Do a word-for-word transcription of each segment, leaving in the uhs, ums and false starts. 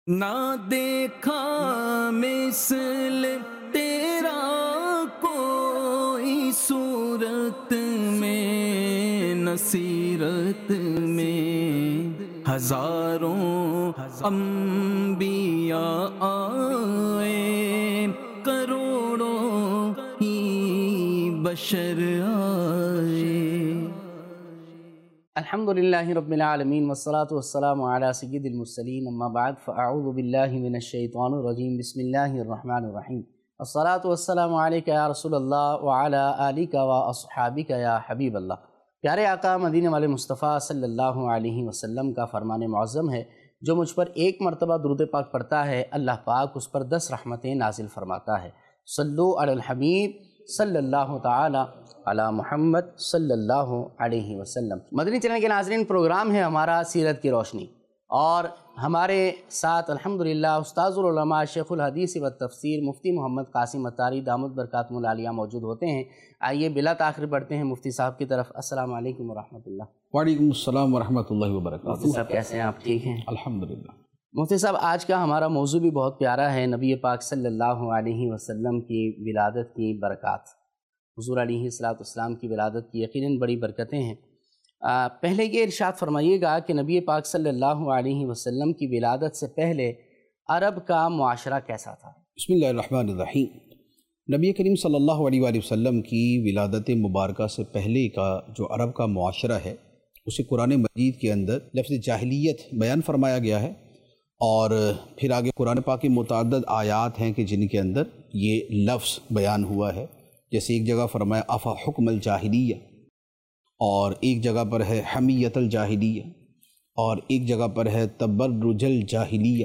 نہ دیکھا مثل تیرا کوئی صورت میں، نہ سیرت میں ہزاروں انبیاء آئے، کروڑوں ہی بشر آئے۔ الحمدللہ رب العالمین والصلاة والسلام علی سید المرسلین، اما بعد فاعوذ باللہ من الشیطان الرجیم، بسم اللہ الرحمن الرحیم۔ الصلاة والسلام علیک یا رسول اللہ وعلی آلک و اصحابک یا حبیب اللہ۔ پیارے آقا مدینے والے مصطفیٰ صلی اللہ علیہ وسلم کا فرمان معظم ہے، جو مجھ پر ایک مرتبہ درود پاک پڑھتا ہے اللہ پاک اس پر دس رحمتیں نازل فرماتا ہے۔ صلو علی الحبیب صلی اللہ تعالی علی محمد صلی اللہ علیہ وسلم۔ مدنی چینل کے ناظرین، پروگرام ہے ہمارا سیرت کی روشنی، اور ہمارے ساتھ الحمدللہ استاذ العلماء شیخ الحدیث و تفسیر مفتی محمد قاسم اتاری دامت برکاتہم العالیہ موجود ہوتے ہیں۔ آئیے بلا تاخیر بڑھتے ہیں مفتی صاحب کی طرف۔ السلام علیکم ورحمۃ اللہ۔ وعلیکم السلام ورحمۃ اللہ وبرکاتہ۔ مفتی صاحب کیسے ہیں آپ؟ ٹھیک ہیں الحمدللہ۔ مفتی صاحب، آج کا ہمارا موضوع بھی بہت پیارا ہے، نبی پاک صلی اللہ علیہ وسلم کی ولادت کی برکات۔ حضور علیہ الصلوۃ والسلام کی ولادت کی یقیناً بڑی برکتیں ہیں۔ آ, پہلے یہ ارشاد فرمائیے گا کہ نبی پاک صلی اللہ علیہ وسلم کی ولادت سے پہلے عرب کا معاشرہ کیسا تھا؟ بسم اللہ الرحمن الرحیم۔ نبی کریم صلی اللہ علیہ وآلہ وسلم کی ولادت مبارکہ سے پہلے کا جو عرب کا معاشرہ ہے، اسے قرآن مجید کے اندر لفظ جاہلیت بیان فرمایا گیا ہے، اور پھر آگے قرآن پاک کی متعدد آیات ہیں کہ جن کے اندر یہ لفظ بیان ہوا ہے۔ جیسے ایک جگہ فرمایا افا حکم الجاہلیہ، اور ایک جگہ پر ہے حمیت الجاہلیہ، اور ایک جگہ پر ہے تبرج الجاہلیہ۔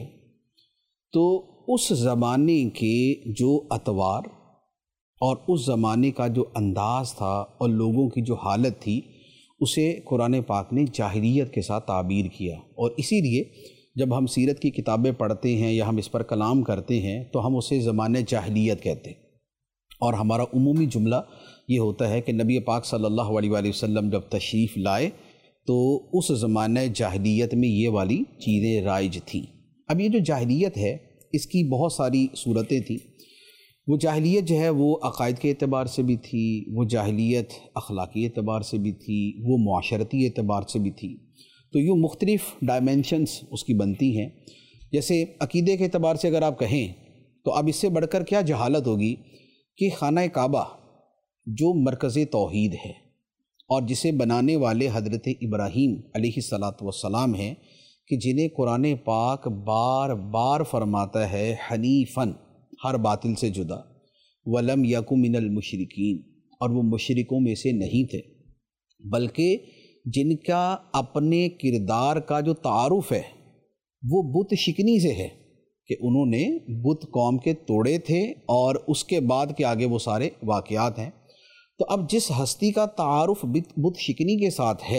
تو اس زمانے کے جو اطوار اور اس زمانے کا جو انداز تھا اور لوگوں کی جو حالت تھی، اسے قرآن پاک نے جاہلیت کے ساتھ تعبیر کیا، اور اسی لیے جب ہم سیرت کی کتابیں پڑھتے ہیں یا ہم اس پر کلام کرتے ہیں تو ہم اسے زمانہ جاہلیت کہتے ہیں، اور ہمارا عمومی جملہ یہ ہوتا ہے کہ نبی پاک صلی اللہ علیہ وآلہ وسلم جب تشریف لائے تو اس زمانہ جاہلیت میں یہ والی چیزیں رائج تھیں۔ اب یہ جو جاہلیت ہے اس کی بہت ساری صورتیں تھیں۔ وہ جاہلیت جو ہے وہ عقائد کے اعتبار سے بھی تھی، وہ جاہلیت اخلاقی اعتبار سے بھی تھی، وہ معاشرتی اعتبار سے بھی تھی۔ تو یوں مختلف ڈائمنشنز اس کی بنتی ہیں۔ جیسے عقیدے کے اعتبار سے اگر آپ کہیں تو اب اس سے بڑھ کر کیا جہالت ہوگی کہ خانہ کعبہ جو مرکز توحید ہے، اور جسے بنانے والے حضرت ابراہیم علیہ الصلاۃ والسلام ہیں، کہ جنہیں قرآن پاک بار بار فرماتا ہے حنیفاً، ہر باطل سے جدا، ولم یک من المشرکین، اور وہ مشرکوں میں سے نہیں تھے، بلکہ جن کا اپنے کردار کا جو تعارف ہے وہ بت شکنی سے ہے، کہ انہوں نے بت قوم کے توڑے تھے، اور اس کے بعد کے آگے وہ سارے واقعات ہیں۔ تو اب جس ہستی کا تعارف بت شکنی کے ساتھ ہے،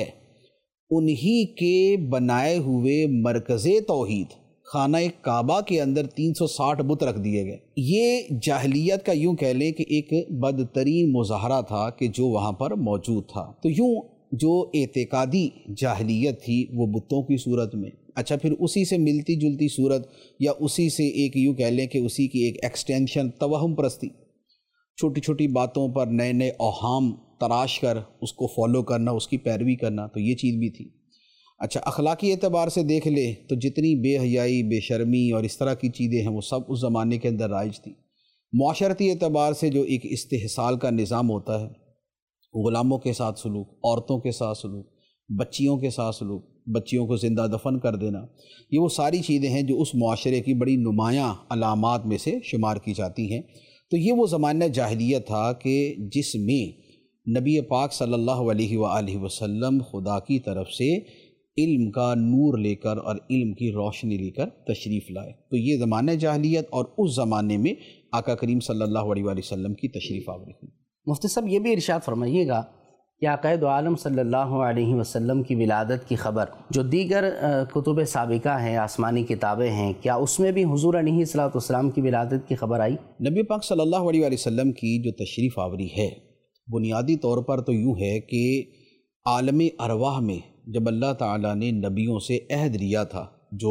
انہی کے بنائے ہوئے مرکز توحید خانہ کعبہ کے اندر تین سو ساٹھ بت رکھ دیے گئے۔ یہ جاہلیت کا یوں کہہ لیں کہ ایک بدترین مظاہرہ تھا کہ جو وہاں پر موجود تھا۔ تو یوں جو اعتقادی جاہلیت تھی وہ بتوں کی صورت میں، اچھا پھر اسی سے ملتی جلتی صورت یا اسی سے ایک یوں کہہ لیں کہ اسی کی ایک ایکسٹینشن توہم پرستی، چھوٹی چھوٹی باتوں پر نئے نئے اوہام تراش کر اس کو فالو کرنا، اس کی پیروی کرنا، تو یہ چیز بھی تھی۔ اچھا اخلاقی اعتبار سے دیکھ لے تو جتنی بے حیائی، بے شرمی اور اس طرح کی چیزیں ہیں وہ سب اس زمانے کے اندر رائج تھی۔ معاشرتی اعتبار سے جو ایک استحصال کا نظام ہوتا ہے، غلاموں کے ساتھ سلوک، عورتوں کے ساتھ سلوک، بچیوں کے ساتھ سلوک، بچیوں کو زندہ دفن کر دینا، یہ وہ ساری چیزیں ہیں جو اس معاشرے کی بڑی نمایاں علامات میں سے شمار کی جاتی ہیں۔ تو یہ وہ زمانہ جاہلیت تھا کہ جس میں نبی پاک صلی اللہ علیہ وآلہ وسلم خدا کی طرف سے علم کا نور لے کر اور علم کی روشنی لے کر تشریف لائے۔ تو یہ زمانہ جاہلیت، اور اس زمانے میں آقا کریم صلی اللہ علیہ وآلہ وسلم کی تشریف آوری ہوئی۔ مفتی صاحب یہ بھی ارشاد فرمائیے گا کہ آقا دو عالم صلی اللہ علیہ وسلم کی ولادت کی خبر جو دیگر کتب سابقہ ہیں، آسمانی کتابیں ہیں، کیا اس میں بھی حضور علیہ الصلوۃ والسلام کی ولادت کی خبر آئی؟ نبی پاک صلی اللہ علیہ وآلہ وسلم کی جو تشریف آوری ہے بنیادی طور پر تو یوں ہے کہ عالم ارواح میں جب اللہ تعالیٰ نے نبیوں سے عہد لیا تھا، جو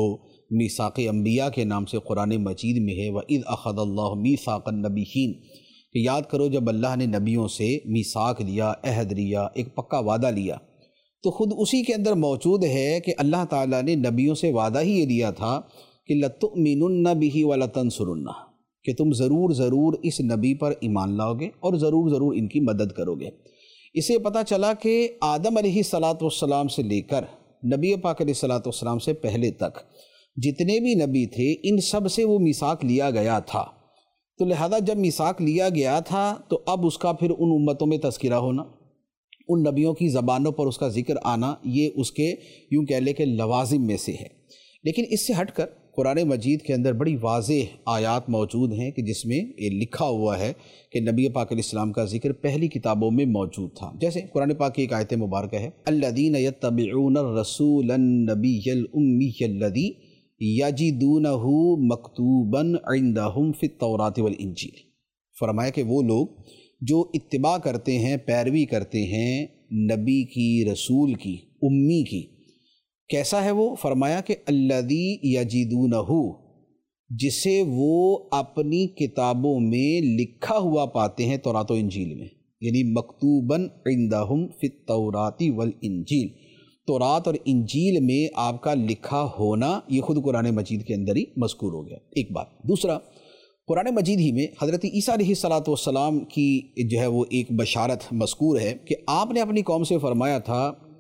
میثاق انبیاء کے نام سے قرآن مجید میں ہے، وَإِذْ أَخَذَ اللَّهُ مِيثَاقَ النَّبِيِّينَ، کہ یاد کرو جب اللہ نے نبیوں سے میثاق لیا، عہد لیا، ایک پکا وعدہ لیا، تو خود اسی کے اندر موجود ہے کہ اللہ تعالیٰ نے نبیوں سے وعدہ ہی یہ لیا تھا کہ لَتُؤْمِنُنَّ بِهِ وَلَتَنْصُرُنَّهُ، کہ تم ضرور ضرور اس نبی پر ایمان لاؤ گے اور ضرور ضرور ان کی مدد کرو گے۔ اسے پتہ چلا کہ آدم علیہ الصلاۃ والسلام سے لے کر نبی پاک علیہ الصلاۃ والسلام سے پہلے تک جتنے بھی نبی تھے ان سب سے وہ میثاق لیا گیا تھا، تو لہذا جب میثاق لیا گیا تھا تو اب اس کا پھر ان امتوں میں تذکرہ ہونا، ان نبیوں کی زبانوں پر اس کا ذکر آنا، یہ اس کے یوں کہہ لے کہ لوازم میں سے ہے۔ لیکن اس سے ہٹ کر قرآن مجید کے اندر بڑی واضح آیات موجود ہیں کہ جس میں یہ لکھا ہوا ہے کہ نبی پاک علیہ السلام کا ذکر پہلی کتابوں میں موجود تھا۔ جیسے قرآن پاک کی ایک آیت مبارکہ ہے، الذین یتبعون الرسول النبی الامی الذی یجدونہ مکتوبا عندہم فی التوراۃ والانجیل، فرمایا کہ وہ لوگ جو اتباع کرتے ہیں، پیروی کرتے ہیں نبی کی، رسول کی، امی کی، کیسا ہے وہ؟ فرمایا کہ الذی یجدونہ، جسے وہ اپنی کتابوں میں لکھا ہوا پاتے ہیں تورات و انجیل میں، یعنی مکتوباً عندہم فی التوراۃ والانجیل، تورات اور انجیل میں آپ کا لکھا ہونا یہ خود قرآن مجید کے اندر ہی مذکور ہو گیا، ایک بات۔ دوسرا، قرآن مجید ہی میں حضرت عیسیٰ علیہ الصلاۃ والسلام کی جو ہے وہ ایک بشارت مذکور ہے کہ آپ نے اپنی قوم سے فرمایا تھا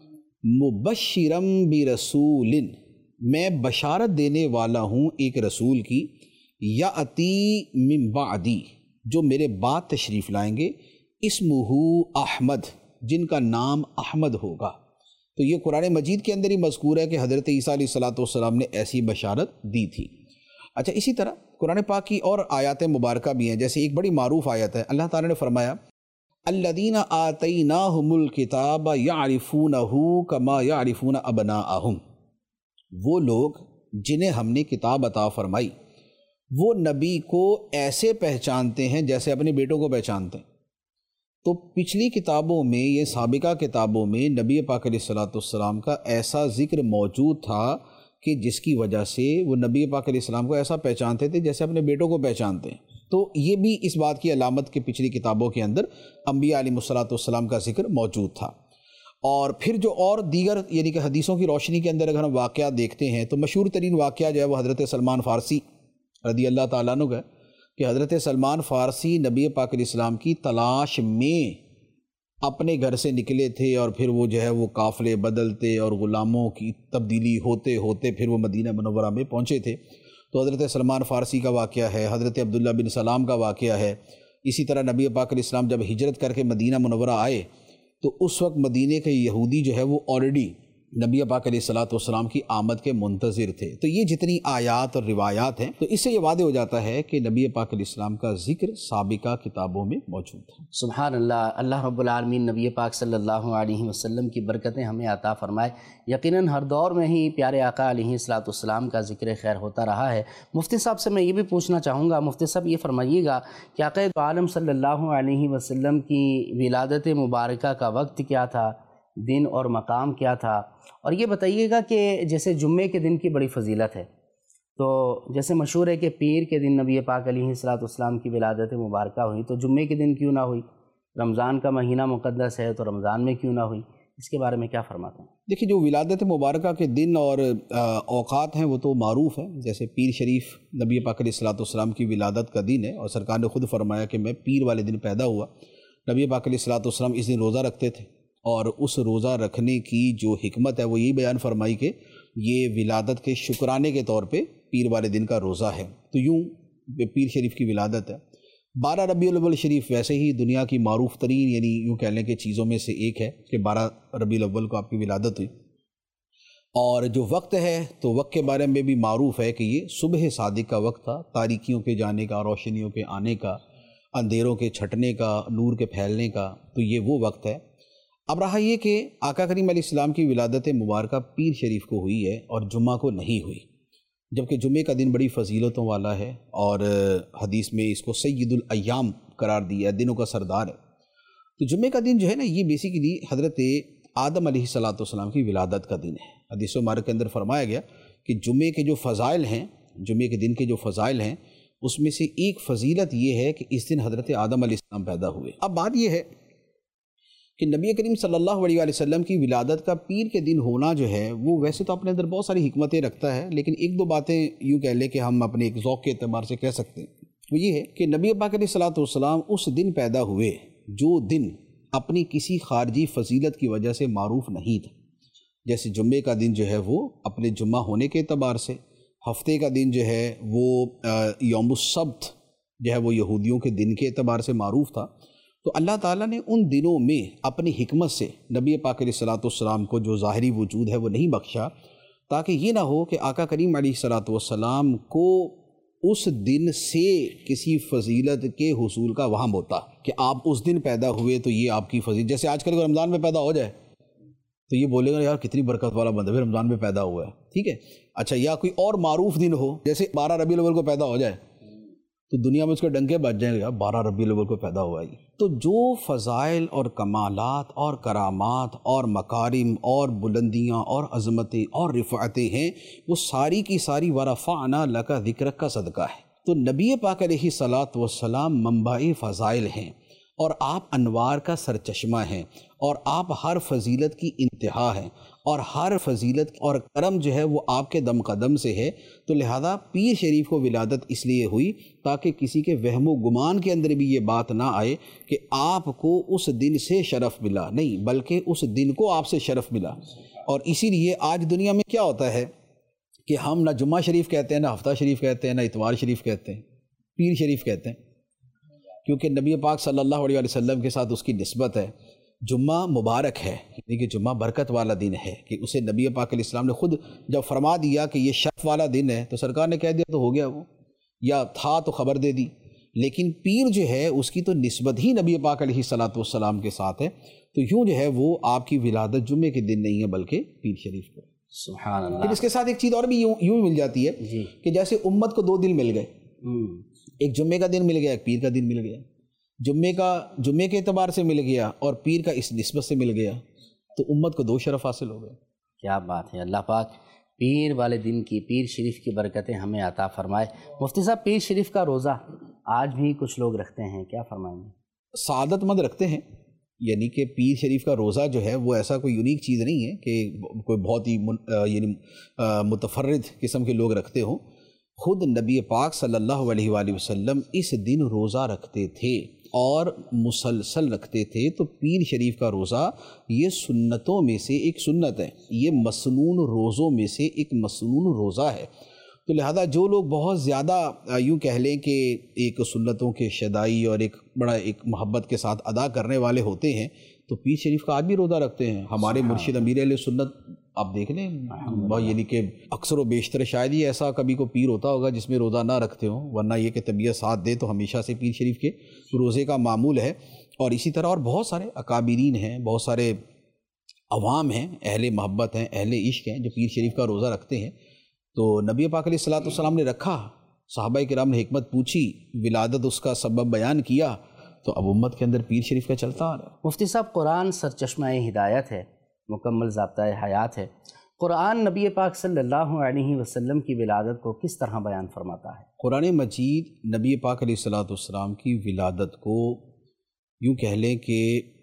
مبشرم برسول، میں بشارت دینے والا ہوں ایک رسول کی، یاتی من بعدی، جو میرے بعد تشریف لائیں گے، اسمہ احمد، جن کا نام احمد ہوگا۔ تو یہ قرآن مجید کے اندر ہی مذکور ہے کہ حضرت عیسیٰ علیہ الصلاۃ والسلام نے ایسی بشارت دی تھی۔ اچھا، اسی طرح قرآن پاک کی اور آیات مبارکہ بھی ہیں، جیسے ایک بڑی معروف آیت ہے، اللہ تعالیٰ نے فرمایا الذین آتیناہم الکتاب یعرفونہ کما یعرفون ابناءہم، وہ لوگ جنہیں ہم نے کتاب عطا فرمائی وہ نبی کو ایسے پہچانتے ہیں جیسے اپنے بیٹوں کو پہچانتے ہیں۔ تو پچھلی کتابوں میں، یہ سابقہ کتابوں میں نبی پاک علیہ الصلاۃ والسلام کا ایسا ذکر موجود تھا کہ جس کی وجہ سے وہ نبی پاک علیہ السلام کو ایسا پہچانتے تھے جیسے اپنے بیٹوں کو پہچانتے ہیں۔ تو یہ بھی اس بات کی علامت کہ پچھلی کتابوں کے اندر انبیاء علیہ الصلاۃ والسلام کا ذکر موجود تھا۔ اور پھر جو اور دیگر یعنی کہ حدیثوں کی روشنی کے اندر اگر ہم واقعات دیکھتے ہیں تو مشہور ترین واقعہ جو ہے وہ حضرت سلمان فارسی رضی اللہ تعالیٰ عنہ کا ہے کہ حضرت سلمان فارسی نبی پاک علیہ السلام کی تلاش میں اپنے گھر سے نکلے تھے، اور پھر وہ جو ہے وہ قافلے بدلتے اور غلاموں کی تبدیلی ہوتے ہوتے پھر وہ مدینہ منورہ میں پہنچے تھے۔ تو حضرت سلمان فارسی کا واقعہ ہے، حضرت عبداللہ بن سلام کا واقعہ ہے۔ اسی طرح نبی پاک علیہ السلام جب ہجرت کر کے مدینہ منورہ آئے تو اس وقت مدینہ کے یہودی جو ہے وہ آلریڈی نبی پاک علیہ الصلاۃ والسلام کی آمد کے منتظر تھے۔ تو یہ جتنی آیات اور روایات ہیں تو اس سے یہ واضح ہو جاتا ہے کہ نبی پاک علیہ السلام کا ذکر سابقہ کتابوں میں موجود ہے۔ سبحان اللہ، اللہ رب العالمین نبی پاک صلی اللہ علیہ وسلم کی برکتیں ہمیں عطا فرمائے۔ یقیناً ہر دور میں ہی پیارے آقا علیہ الصلاۃ والسلام کا ذکر خیر ہوتا رہا ہے۔ مفتی صاحب سے میں یہ بھی پوچھنا چاہوں گا، مفتی صاحب یہ فرمائیے گا کہ آقا عالم صلی اللہ علیہ وسلم کی ولادت مبارکہ کا وقت کیا تھا، دن اور مقام کیا تھا، اور یہ بتائیے گا کہ جیسے جمعے کے دن کی بڑی فضیلت ہے، تو جیسے مشہور ہے کہ پیر کے دن نبی پاک علیہ الصلاۃ والسلام کی ولادت مبارکہ ہوئی، تو جمعے کے دن کیوں نہ ہوئی؟ رمضان کا مہینہ مقدس ہے تو رمضان میں کیوں نہ ہوئی؟ اس کے بارے میں کیا فرماتے ہیں؟ دیکھیے، جو ولادت مبارکہ کے دن اور اوقات ہیں وہ تو معروف ہیں، جیسے پیر شریف نبی پاک علیہ الصلاۃ والسلام کی ولادت کا دن ہے، اور سرکار نے خود فرمایا کہ میں پیر والے دن پیدا ہوا۔ نبی پاک علیہ الصلاۃ والسلام اس دن روزہ رکھتے تھے، اور اس روزہ رکھنے کی جو حکمت ہے وہ یہی بیان فرمائی کہ یہ ولادت کے شکرانے کے طور پہ پیر والے دن کا روزہ ہے۔ تو یوں پیر شریف کی ولادت ہے۔ بارہ ربیع الاول شریف ویسے ہی دنیا کی معروف ترین یعنی یوں کہہ لیں کہ چیزوں میں سے ایک ہے کہ بارہ ربیع الاول کو آپ کی ولادت ہوئی، اور جو وقت ہے تو وقت کے بارے میں بھی معروف ہے کہ یہ صبح صادق کا وقت تھا، تاریکیوں کے جانے کا، روشنیوں کے آنے کا، اندھیروں کے چھٹنے کا، نور کے پھیلنے کا، تو یہ وہ وقت ہے۔ اب رہا یہ کہ آقا کریم علیہ السلام کی ولادت مبارکہ پیر شریف کو ہوئی ہے اور جمعہ کو نہیں ہوئی، جبکہ جمعے کا دن بڑی فضیلتوں والا ہے، اور حدیث میں اس کو سید الایام قرار دیا ہے، دنوں کا سردار ہے۔ تو جمعے کا دن جو ہے نا، یہ بیسیکلی حضرت آدم علیہ الصلاۃ والسلام کی ولادت کا دن ہے۔ حدیث مبارک کے اندر فرمایا گیا کہ جمعے کے جو فضائل ہیں، جمعے کے دن کے جو فضائل ہیں، اس میں سے ایک فضیلت یہ ہے کہ اس دن حضرت آدم علیہ السلام پیدا ہوئے۔ اب بات یہ ہے کہ نبی کریم صلی اللہ علیہ وآلہ وسلم کی ولادت کا پیر کے دن ہونا جو ہے وہ ویسے تو اپنے اندر بہت ساری حکمتیں رکھتا ہے، لیکن ایک دو باتیں یوں کہہ لیں کہ ہم اپنے ایک ذوق کے اعتبار سے کہہ سکتے ہیں، وہ یہ ہے کہ نبی پاک علیہ الصلوۃ والسلام اس دن پیدا ہوئے جو دن اپنی کسی خارجی فضیلت کی وجہ سے معروف نہیں تھا۔ جیسے جمعے کا دن جو ہے وہ اپنے جمعہ ہونے کے اعتبار سے، ہفتے کا دن جو ہے وہ یوم السبت جو ہے وہ یہودیوں کے دن کے اعتبار سے معروف تھا۔ تو اللہ تعالیٰ نے ان دنوں میں اپنی حکمت سے نبی پاک علیہ الصلوۃ والسلام کو جو ظاہری وجود ہے وہ نہیں بخشا، تاکہ یہ نہ ہو کہ آقا کریم علیہ الصلوۃ والسلام کو اس دن سے کسی فضیلت کے حصول کا وہم ہوتا کہ آپ اس دن پیدا ہوئے تو یہ آپ کی فضیلت، جیسے آج کل رمضان میں پیدا ہو جائے تو یہ بولے گا یار کتنی برکت والا بندہ ہے رمضان میں پیدا ہوا ہے، ٹھیک ہے، اچھا، یا کوئی اور معروف دن ہو، جیسے بارہ ربیع الاول کو پیدا ہو جائے تو دنیا میں اس کے ڈنکے بج جائیں گے، یار بارہ ربیع الاول کو پیدا ہوا ہے۔ تو جو فضائل اور کمالات اور کرامات اور مکارم اور بلندیاں اور عظمتیں اور رفعتیں ہیں، وہ ساری کی ساری ورفعنا لک ذکرک کا صدقہ ہے۔ تو نبی پاک علیہ الصلوۃ والسلام منبع فضائل ہیں، اور آپ انوار کا سرچشمہ ہیں، اور آپ ہر فضیلت کی انتہا ہیں، اور ہر فضیلت اور کرم جو ہے وہ آپ کے دم قدم سے ہے۔ تو لہذا پیر شریف کو ولادت اس لیے ہوئی تاکہ کسی کے وہم و گمان کے اندر بھی یہ بات نہ آئے کہ آپ کو اس دن سے شرف ملا، نہیں، بلکہ اس دن کو آپ سے شرف ملا۔ اور اسی لیے آج دنیا میں کیا ہوتا ہے کہ ہم نہ جمعہ شریف کہتے ہیں، نہ ہفتہ شریف کہتے ہیں، نہ اتوار شریف کہتے ہیں، پیر شریف کہتے ہیں، کیونکہ نبی پاک صلی اللہ علیہ وسلم کے ساتھ اس کی نسبت ہے۔ جمعہ مبارک ہے، یعنی کہ جمعہ برکت والا دن ہے، کہ اسے نبی پاک علیہ السلام نے خود جب فرما دیا کہ یہ شرف والا دن ہے تو سرکار نے کہہ دیا تو ہو گیا، وہ یا تھا تو خبر دے دی۔ لیکن پیر جو ہے اس کی تو نسبت ہی نبی پاک علیہ الصلوۃ والسلام کے ساتھ ہے، تو یوں جو ہے وہ آپ کی ولادت جمعے کے دن نہیں ہے بلکہ پیر شریف کو۔ سبحان اللہ۔ پھر اس کے ساتھ ایک چیز اور بھی یوں یوں مل جاتی ہے جی کہ جیسے امت کو دو دن مل گئے، ایک جمعے کا دن مل گیا، ایک پیر کا دن مل گیا، جمعے کا جمعے کے اعتبار سے مل گیا اور پیر کا اس نسبت سے مل گیا، تو امت کو دو شرف حاصل ہو گئے۔ کیا بات ہے، اللہ پاک پیر والے دن کی، پیر شریف کی برکتیں ہمیں عطا فرمائے۔ مفتی صاحب، پیر شریف کا روزہ آج بھی کچھ لوگ رکھتے ہیں، کیا فرمائیں گے؟ سعادت مند رکھتے ہیں، یعنی کہ پیر شریف کا روزہ جو ہے وہ ایسا کوئی یونیک چیز نہیں ہے کہ کوئی بہت ہی یعنی متفرد قسم کے لوگ رکھتے ہوں۔ خود نبی پاک صلی اللہ علیہ وآلہ وسلم اس دن روزہ رکھتے تھے اور مسلسل رکھتے تھے۔ تو پیر شریف کا روزہ یہ سنتوں میں سے ایک سنت ہے، یہ مسنون روزوں میں سے ایک مسنون روزہ ہے۔ تو لہذا جو لوگ بہت زیادہ یوں کہہ لیں کہ ایک سنتوں کے شدائی اور ایک بڑا ایک محبت کے ساتھ ادا کرنے والے ہوتے ہیں، تو پیر شریف کا آج بھی روزہ رکھتے ہیں۔ ہمارے مرشد امیر اہل سنت آپ دیکھ لیں، یعنی کہ اکثر و بیشتر شاید ہی ایسا کبھی کو پیر ہوتا ہوگا جس میں روزہ نہ رکھتے ہوں، ورنہ یہ کہ طبیعت ساتھ دے تو ہمیشہ سے پیر شریف کے روزے کا معمول ہے۔ اور اسی طرح اور بہت سارے اکابرین ہیں، بہت سارے عوام ہیں، اہل محبت ہیں، اہل عشق ہیں جو پیر شریف کا روزہ رکھتے ہیں۔ تو نبی پاک علیہ الصلوۃ والسلام نے رکھا، صحابہ کرام نے حکمت پوچھی، ولادت اس کا سبب بیان کیا، تو اب امت کے اندر پیر شریف کا چلتا آ رہا ہے۔ مفتی صاحب، قرآن سرچشمہ ہدایت ہے، مکمل ضابطۂ حیات ہے۔ قرآن نبی پاک صلی اللہ علیہ وسلم کی ولادت کو کس طرح بیان فرماتا ہے؟ قرآن مجید نبی پاک علیہ الصلوۃ والسلام کی ولادت کو یوں کہہ لیں کہ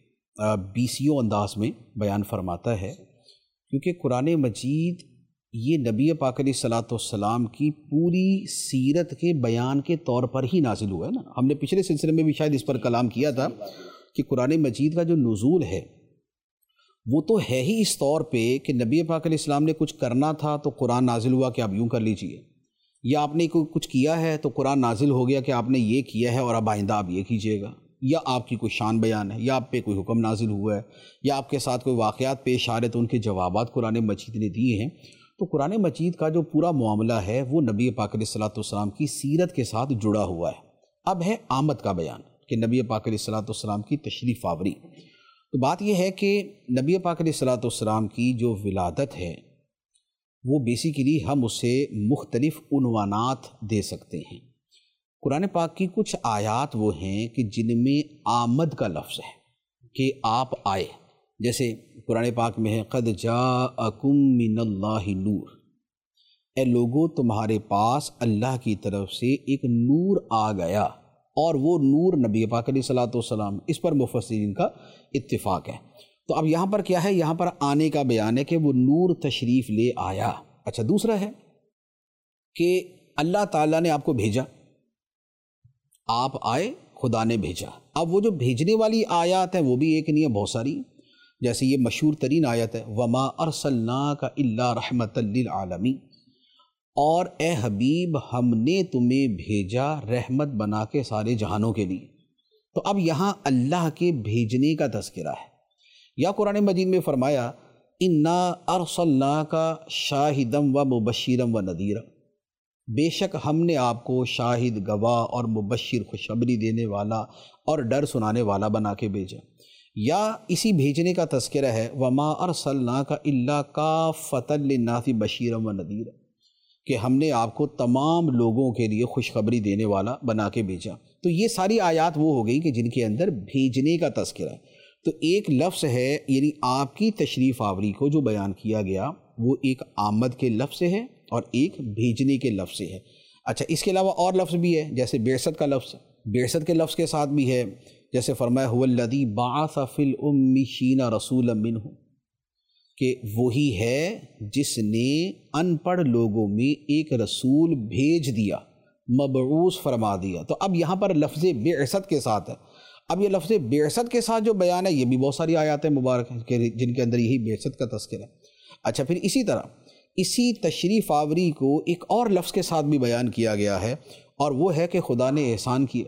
بیسیوں انداز میں بیان فرماتا ہے، کیونکہ قرآن مجید یہ نبی پاک علیہ الصلوۃ والسلام کی پوری سیرت کے بیان کے طور پر ہی نازل ہوا ہے نا۔ ہم نے پچھلے سلسلے میں بھی شاید اس پر کلام کیا تھا کہ قرآن مجید کا جو نزول ہے وہ تو ہے ہی اس طور پہ کہ نبی پاک علیہ السلام نے کچھ کرنا تھا تو قرآن نازل ہوا کہ آپ یوں کر لیجئے، یا آپ نے کچھ کیا ہے تو قرآن نازل ہو گیا کہ آپ نے یہ کیا ہے اور اب آئندہ آپ یہ کیجئے گا، یا آپ کی کوئی شان بیان ہے، یا آپ پہ کوئی حکم نازل ہوا ہے، یا آپ کے ساتھ کوئی واقعات پیش آ رہے تو ان کے جوابات قرآن مجید نے دیے ہیں۔ تو قرآن مجید کا جو پورا معاملہ ہے وہ نبی پاک علیہ الصلوۃ والسلام کی سیرت کے ساتھ جڑا ہوا ہے۔ اب ہے آمد کا بیان کہ نبی پاک علیہ الصلوۃ والسلام کی تشریف آوری۔ تو بات یہ ہے کہ نبی پاک علیہ الصلوۃ والسلام کی جو ولادت ہے وہ بیسیکلی ہم اسے مختلف عنوانات دے سکتے ہیں۔ قرآن پاک کی کچھ آیات وہ ہیں کہ جن میں آمد کا لفظ ہے کہ آپ آئے، جیسے قرآن پاک میں ہے قد جاءکم من اللہ نور، اے لوگو تمہارے پاس اللہ کی طرف سے ایک نور آ گیا، اور وہ نور نبی پاک علیہ الصلوۃ والسلام، اس پر مفسرین کا اتفاق ہے۔ تو اب یہاں پر کیا ہے، یہاں پر آنے کا بیان ہے کہ وہ نور تشریف لے آیا۔ اچھا، دوسرا ہے کہ اللہ تعالیٰ نے آپ کو بھیجا، آپ آئے، خدا نے بھیجا۔ اب وہ جو بھیجنے والی آیات ہیں وہ بھی ایک نہیں ہے، بہت ساری، جیسے یہ مشہور ترین آیت ہے وَمَا أَرْسَلْنَاكَ إِلَّا رَحْمَةً لِّلْعَالَمِينَ، اور اے حبیب ہم نے تمہیں بھیجا رحمت بنا کے سارے جہانوں کے لیے۔ تو اب یہاں اللہ کے بھیجنے کا تذکرہ ہے، یا قرآن مجید میں فرمایا اِنَّا أَرْسَلْنَاكَ شَاهِدًا وَمُبَشِّرًا وَنَذِيرًا، بے شک ہم نے آپ کو شاہد، گواہ اور مبشر، خوشخبری دینے والا اور ڈر سنانے والا بنا کے بھیجا۔ یا اسی بھیجنے کا تذکرہ ہے وَمَا أَرْسَلْنَاكَ إِلَّا كَافَّةً لِلنَّاسِ بَشِيرًا وَنَذِيرًا، کہ ہم نے آپ کو تمام لوگوں کے لیے خوشخبری دینے والا بنا کے بھیجا۔ تو یہ ساری آیات وہ ہو گئی کہ جن کے اندر بھیجنے کا تذکرہ ہے۔ تو ایک لفظ ہے، یعنی آپ کی تشریف آوری کو جو بیان کیا گیا وہ ایک آمد کے لفظ سے ہے اور ایک بھیجنے کے لفظ سے ہے۔ اچھا، اس کے علاوہ اور لفظ بھی ہے، جیسے بعثت کا لفظ، بعثت کے لفظ کے ساتھ بھی ہے، جیسے فرمایا هو الذی بعث فی الأمیین رسولا منہم، کہ وہی ہے جس نے ان پڑھ لوگوں میں ایک رسول بھیج دیا، مبعوث فرما دیا۔ تو اب یہاں پر لفظ بعثت کے ساتھ ہے۔ اب یہ لفظ بعثت کے ساتھ جو بیان ہے یہ بھی بہت ساری آیات مبارک ہیں جن کے اندر یہی بعثت کا تذکرہ ہے۔ اچھا، پھر اسی طرح اسی تشریف آوری کو ایک اور لفظ کے ساتھ بھی بیان کیا گیا ہے، اور وہ ہے کہ خدا نے احسان کیا۔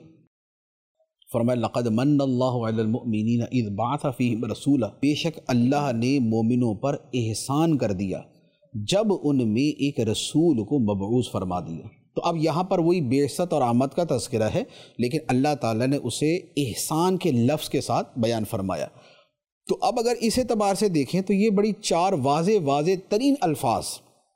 فرمایا لقد من اللہ علی المؤمنین اذ بعث فیہم رسولا، بے شک اللہ نے مومنوں پر احسان کر دیا جب ان میں ایک رسول کو مبعوث فرما دیا۔ تو اب یہاں پر وہی بعثت اور آمد کا تذکرہ ہے، لیکن اللہ تعالیٰ نے اسے احسان کے لفظ کے ساتھ بیان فرمایا۔ تو اب اگر اس اعتبار سے دیکھیں تو یہ بڑی چار واضح واضح ترین الفاظ،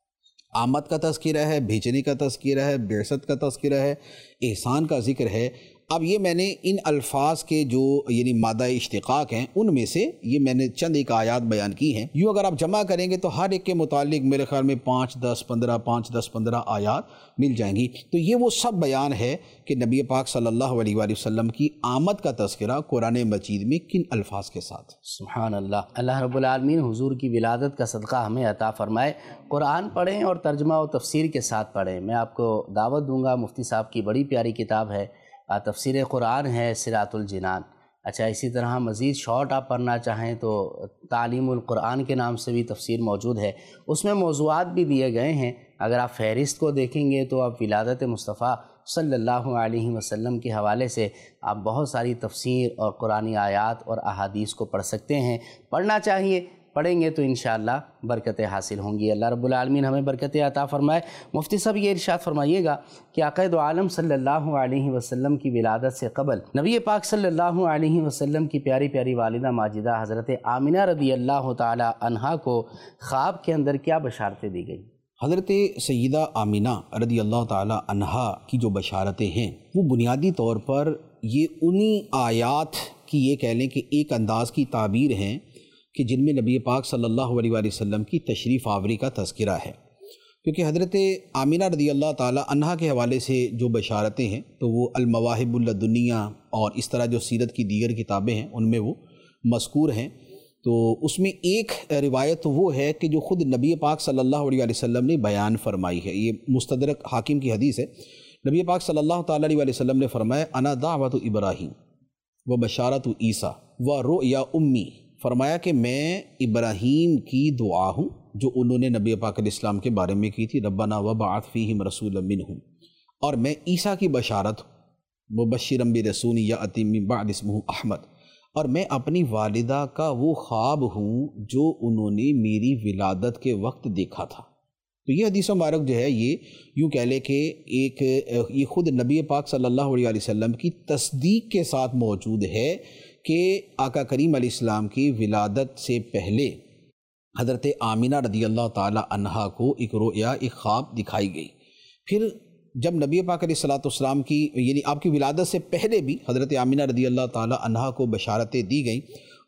آمد کا تذکرہ ہے، بھیجنے کا تذکرہ ہے، بعثت کا تذکرہ ہے، احسان کا ذکر ہے۔ اب یہ میں نے ان الفاظ کے جو یعنی مادہ اشتقاق ہیں ان میں سے یہ میں نے چند ایک آیات بیان کی ہیں۔ یوں اگر آپ جمع کریں گے تو ہر ایک کے متعلق میرے خیال میں پانچ دس پندرہ پانچ دس پندرہ آیات مل جائیں گی۔ تو یہ وہ سب بیان ہے کہ نبی پاک صلی اللہ علیہ وآلہ وسلم کی آمد کا تذکرہ قرآن مجید میں کن الفاظ کے ساتھ۔ سبحان اللہ۔ اللہ رب العالمین حضور کی ولادت کا صدقہ ہمیں عطا فرمائے۔ قرآن پڑھیں اور ترجمہ و تفسیر کے ساتھ پڑھیں۔ میں آپ کو دعوت دوں گا، مفتی صاحب کی بڑی پیاری کتاب ہے، تفسیر قرآن ہے، صراط الجنان۔ اچھا، اسی طرح مزید شارٹ آپ پڑھنا چاہیں تو تعلیم القرآن کے نام سے بھی تفسیر موجود ہے، اس میں موضوعات بھی دیے گئے ہیں۔ اگر آپ فہرست کو دیکھیں گے تو آپ ولادت مصطفیٰ صلی اللہ علیہ وسلم کے حوالے سے آپ بہت ساری تفسیر اور قرآنی آیات اور احادیث کو پڑھ سکتے ہیں۔ پڑھنا چاہیے، پڑھیں گے تو انشاءاللہ برکتیں حاصل ہوں گی۔ اللہ رب العالمین ہمیں برکتیں عطا فرمائے۔ مفتی صاحب یہ ارشاد فرمائیے گا کہ آقا دو عالم صلی اللہ علیہ وسلم کی ولادت سے قبل نبی پاک صلی اللہ علیہ وسلم کی پیاری پیاری والدہ ماجدہ حضرت آمنہ رضی اللہ تعالی عنہا کو خواب کے اندر کیا بشارتیں دی گئی؟ حضرت سیدہ آمنہ رضی اللہ تعالی عنہا کی جو بشارتیں ہیں وہ بنیادی طور پر یہ انہی آیات کی یہ کہہ لیں کہ ایک انداز کی تعبیر ہیں کہ جن میں نبی پاک صلی اللہ علیہ وآلہ وسلم کی تشریف آوری کا تذکرہ ہے۔ کیونکہ حضرت آمنہ رضی اللہ تعالی عنہا کے حوالے سے جو بشارتیں ہیں تو وہ المواہب اللدنیہ اور اس طرح جو سیرت کی دیگر کتابیں ہیں ان میں وہ مذکور ہیں۔ تو اس میں ایک روایت وہ ہے کہ جو خود نبی پاک صلی اللہ علیہ وآلہ وسلم نے بیان فرمائی ہے، یہ مستدرک حاکم کی حدیث ہے۔ نبی پاک صلی اللہ تعالی علیہ وآلہ وسلم نے فرمایا انا دعوت ابراہیم و بشارت عیسیٰ و رؤیا امی، فرمایا کہ میں ابراہیم کی دعا ہوں جو انہوں نے نبی پاک علیہ السلام کے بارے میں کی تھی، ربنا وبعث فیہم رسولا منہم، اور میں عیسیٰ کی بشارت ہوں مبشرا برسول یأتی من بعد اسمہ احمد، اور میں اپنی والدہ کا وہ خواب ہوں جو انہوں نے میری ولادت کے وقت دیکھا تھا۔ تو یہ حدیث مبارک جو ہے یہ یوں کہہ لے کہ ایک یہ خود نبی پاک صلی اللہ علیہ وسلم کی تصدیق کے ساتھ موجود ہے کہ آقا کریم علیہ السلام کی ولادت سے پہلے حضرت آمنہ رضی اللہ تعالی عنہا کو ایک رؤیا، ایک خواب دکھائی گئی۔ پھر جب نبی پاک علیہ الصلوۃ والسلام کی یعنی آپ کی ولادت سے پہلے بھی حضرت آمنہ رضی اللہ تعالی عنہا کو بشارتیں دی گئیں،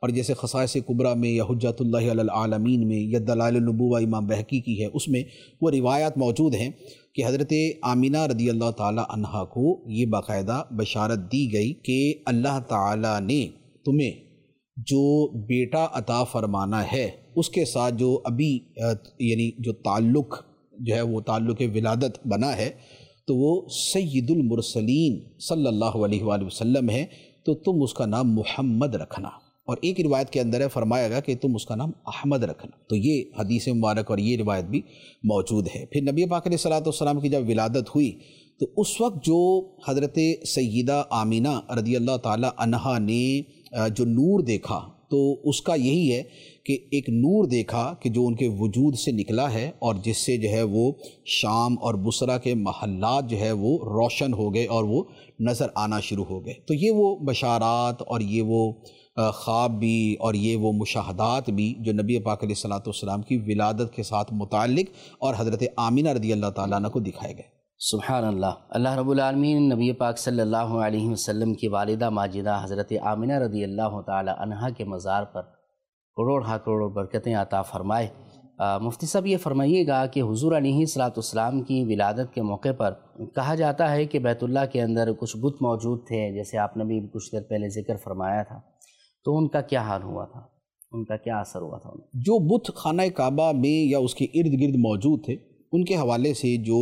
اور جیسے خصائص کبریٰ میں یا حجت اللہ علی العالمین میں یا دلائل النبوہ امام بہقی کی ہے، اس میں وہ روایات موجود ہیں کہ حضرت آمینہ رضی اللہ تعالی عنہا کو یہ باقاعدہ بشارت دی گئی کہ اللہ تعالیٰ نے تمہیں جو بیٹا عطا فرمانا ہے اس کے ساتھ جو ابھی یعنی جو تعلق جو ہے وہ تعلق ولادت بنا ہے تو وہ سید المرسلین صلی اللہ علیہ وآلہ وسلم ہے، تو تم اس کا نام محمد رکھنا، اور ایک روایت کے اندر ہے فرمایا گیا کہ تم اس کا نام احمد رکھنا۔ تو یہ حدیث مبارک اور یہ روایت بھی موجود ہے۔ پھر نبی پاک علیہ الصلوۃ والسلام کی جب ولادت ہوئی تو اس وقت جو حضرت سیدہ آمینہ رضی اللہ تعالی عنہا نے جو نور دیکھا تو اس کا یہی ہے کہ ایک نور دیکھا کہ جو ان کے وجود سے نکلا ہے اور جس سے جو ہے وہ شام اور بصرہ کے محلات جو ہے وہ روشن ہو گئے اور وہ نظر آنا شروع ہو گئے۔ تو یہ وہ بشارات اور یہ وہ خواب بھی اور یہ وہ مشاہدات بھی جو نبی پاک علیہ الصلوۃ والسلام کی ولادت کے ساتھ متعلق اور حضرت آمینہ رضی اللہ تعالیٰ عنہ کو دکھائے گئے۔ سبحان اللہ۔ اللہ رب العالمین نبی پاک صلی اللہ علیہ وسلم کی والدہ ماجدہ حضرت آمینہ رضی اللہ تعالی عنہا کے مزار پر کروڑ ہا کروڑ برکتیں عطا فرمائے۔ مفتی صاحب یہ فرمائیے گا کہ حضور علیہ الصلوۃ والسلام کی ولادت کے موقع پر کہا جاتا ہے کہ بیت اللہ کے اندر کچھ بت موجود تھے، جیسے آپ نے بھی کچھ دیر پہلے ذکر فرمایا تھا، تو ان کا کیا حال ہوا تھا، ان کا کیا اثر ہوا تھا؟ جو بت خانہ کعبہ میں یا اس کے ارد گرد موجود تھے ان کے حوالے سے جو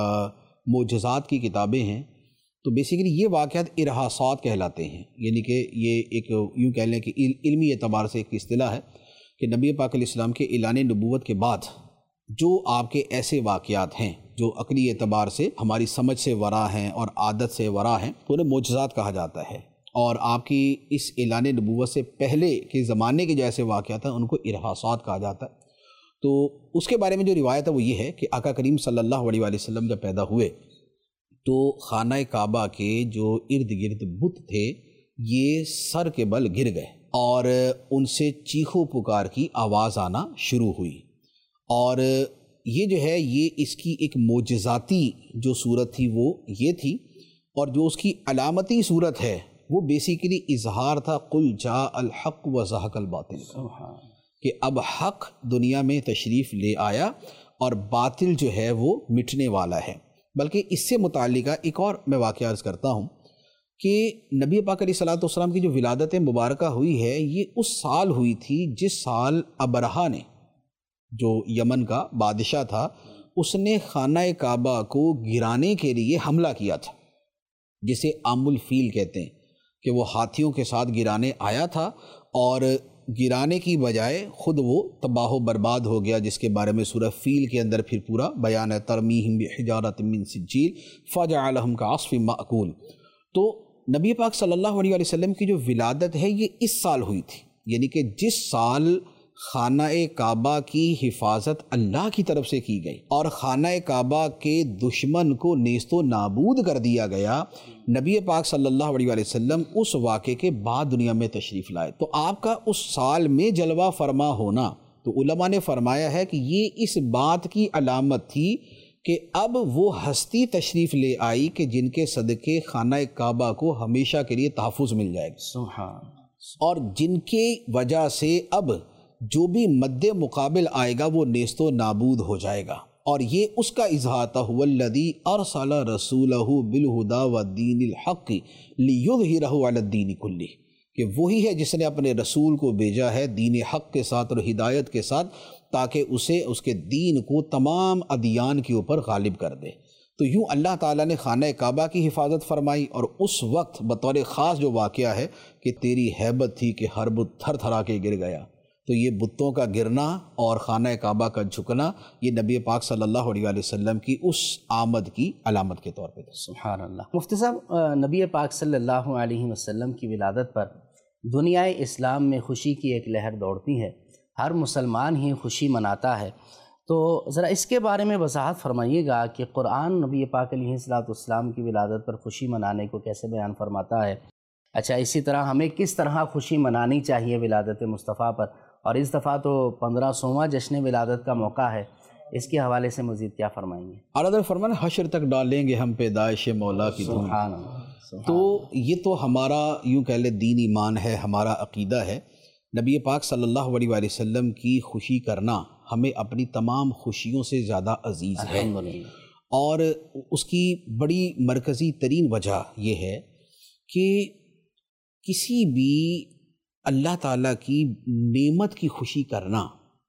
معجزات کی کتابیں ہیں تو بیسیکلی یہ واقعات ارہاسات کہلاتے ہیں، یعنی کہ یہ ایک یوں کہہ لیں کہ علمی اعتبار سے ایک اصطلاح ہے کہ نبی پاک علیہ السلام کے اعلان نبوت کے بعد جو آپ کے ایسے واقعات ہیں جو عقلی اعتبار سے ہماری سمجھ سے ورا ہیں اور عادت سے ورا ہیں تو انہیں معجزات کہا جاتا ہے، اور آپ کی اس اعلان نبوت سے پہلے کے زمانے کے جو ایسے واقعات ہیں ان کو ارہاسات کہا جاتا ہے۔ تو اس کے بارے میں جو روایت ہے وہ یہ ہے کہ آقا کریم صلی اللہ علیہ وآلہ وسلم جب پیدا ہوئے تو خانہ کعبہ کے جو ارد گرد بت تھے یہ سر کے بل گر گئے اور ان سے چیخو پکار کی آواز آنا شروع ہوئی، اور یہ جو ہے یہ اس کی ایک معجزاتی جو صورت تھی وہ یہ تھی، اور جو اس کی علامتی صورت ہے وہ بیسیکلی اظہار تھا قل جاء الحق وزہق الباطل، کہ اب حق دنیا میں تشریف لے آیا اور باطل جو ہے وہ مٹنے والا ہے۔ بلکہ اس سے متعلقہ ایک اور میں واقعہ عرض کرتا ہوں کہ نبی پاک علیہ الصلوۃ والسلام کی جو ولادت مبارکہ ہوئی ہے یہ اس سال ہوئی تھی جس سال ابرہہ نے، جو یمن کا بادشاہ تھا، اس نے خانہ کعبہ کو گرانے کے لیے حملہ کیا تھا، جسے عام الفیل کہتے ہیں، کہ وہ ہاتھیوں کے ساتھ گرانے آیا تھا اور گرانے کی بجائے خود وہ تباہ و برباد ہو گیا، جس کے بارے میں سورہ فیل کے اندر پھر پورا بیان ہے، ترمیہم بحجارۃ من سجیل فجعلہم کعصف مأکول۔ تو نبی پاک صلی اللہ علیہ وسلم کی جو ولادت ہے یہ اس سال ہوئی تھی، یعنی کہ جس سال خانہ کعبہ کی حفاظت اللہ کی طرف سے کی گئی اور خانہ کعبہ کے دشمن کو نیست و نابود کر دیا گیا، نبی پاک صلی اللہ علیہ وسلم اس واقعے کے بعد دنیا میں تشریف لائے۔ تو آپ کا اس سال میں جلوہ فرما ہونا، تو علماء نے فرمایا ہے کہ یہ اس بات کی علامت تھی کہ اب وہ ہستی تشریف لے آئی کہ جن کے صدقے خانہ کعبہ کو ہمیشہ کے لیے تحفظ مل جائے گا، سبحان، اور جن کی وجہ سے اب جو بھی مد مقابل آئے گا وہ نیست و نابود ہو جائے گا۔ اور یہ اس کا اظہار تھا، هو الذی ارسل رسولہ بالہدی والدین الحق لیظہرہ علی الدین کلہ، کہ وہی ہے جس نے اپنے رسول کو بھیجا ہے دین حق کے ساتھ اور ہدایت کے ساتھ، تاکہ اسے اس کے دین کو تمام ادیان کے اوپر غالب کر دے۔ تو یوں اللہ تعالیٰ نے خانہ کعبہ کی حفاظت فرمائی، اور اس وقت بطور خاص جو واقعہ ہے کہ تیری ہیبت تھی کہ ہر بت تھر تھرا کے گر گیا، تو یہ بتوں کا گرنا اور خانہ کعبہ کا جھکنا یہ نبی پاک صلی اللہ علیہ وآلہ وسلم کی اس آمد کی علامت کے طور پہ تھا۔ سبحان اللہ۔ مفتی صاحب، نبی پاک صلی اللہ علیہ وسلم کی ولادت پر دنیا اسلام میں خوشی کی ایک لہر دوڑتی ہے، ہر مسلمان ہی خوشی مناتا ہے، تو ذرا اس کے بارے میں وضاحت فرمائیے گا کہ قرآن نبی پاک علیہ السلام کی ولادت پر خوشی منانے کو کیسے بیان فرماتا ہے؟ اچھا، اسی طرح ہمیں کس طرح خوشی منانی چاہیے ولادت مصطفیٰ پر؟ اور اس دفعہ تو پندرہ سوواں جشن ولادت کا موقع ہے، اس کے حوالے سے مزید کیا فرمائیں گے؟ اعلیٰ فرمان حشر تک ڈالیں گے ہم پیدائش مولا کی دھوم۔ سبحان اللہ۔ تو یہ تو ہمارا یوں کہہ لے دین ایمان ہے، ہمارا عقیدہ ہے نبی پاک صلی اللہ علیہ وآلہ وسلم کی خوشی کرنا ہمیں اپنی تمام خوشیوں سے زیادہ عزیز ہے، اور اس کی بڑی مرکزی ترین وجہ یہ ہے کہ کسی بھی اللہ تعالیٰ کی نعمت کی خوشی کرنا